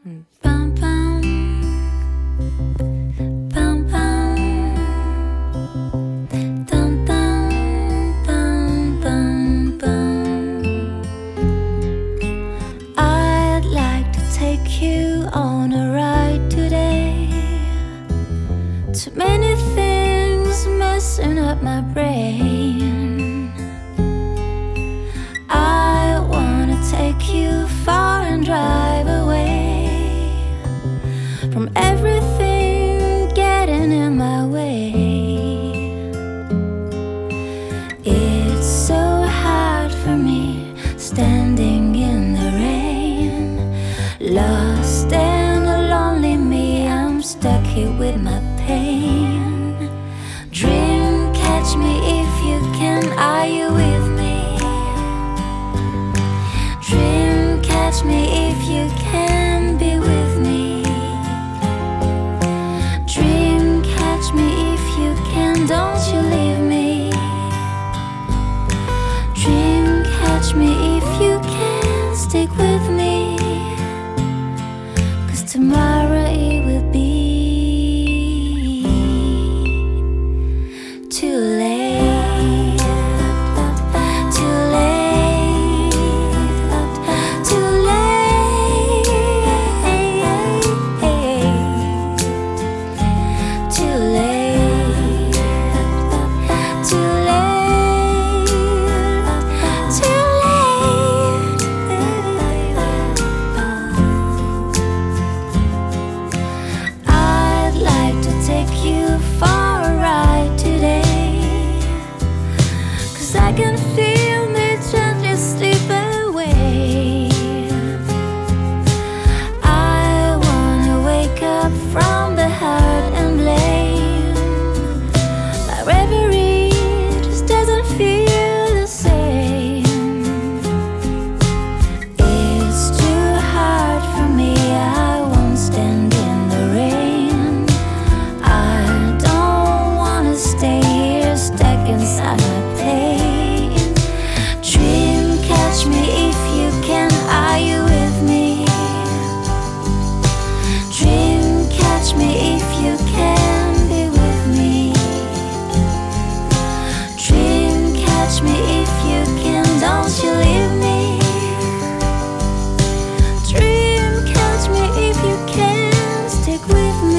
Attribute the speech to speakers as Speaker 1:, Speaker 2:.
Speaker 1: Bum, bum. Bum, bum. Dum, dum. Bum, bum, bum. I'd like to take you on a ride today. Too many things messing up my brain. I wanna take you far and drive away from everything getting in my way. It's so hard for me standing in the rain, lost and lonely me. I'm stuck here with my pain. Dream, catch me if you can. Are you with me? Dream, catch me if you can be with me. Dream, catch me if you can. Don't you leave me. Dream, catch me if you can. Stick with me, 'cause tomorrow it will be too late. Too late. Too late. Too late. Too late. Too late. I'd like to take you for a ride today, 'cause I can feel me gently slip away. I wanna wake up from the hurt and blame. My reverie just doesn't feel the same. It's too hard for me. I won't stand in the rain. I don't wanna stay here stuck inside my pain. Dream, catch me if you can. Are you with me? Dream, catch me if you can be with me. Dream, catch me if you can. Don't you leave me. Dream, catch me if you can. Stick with me.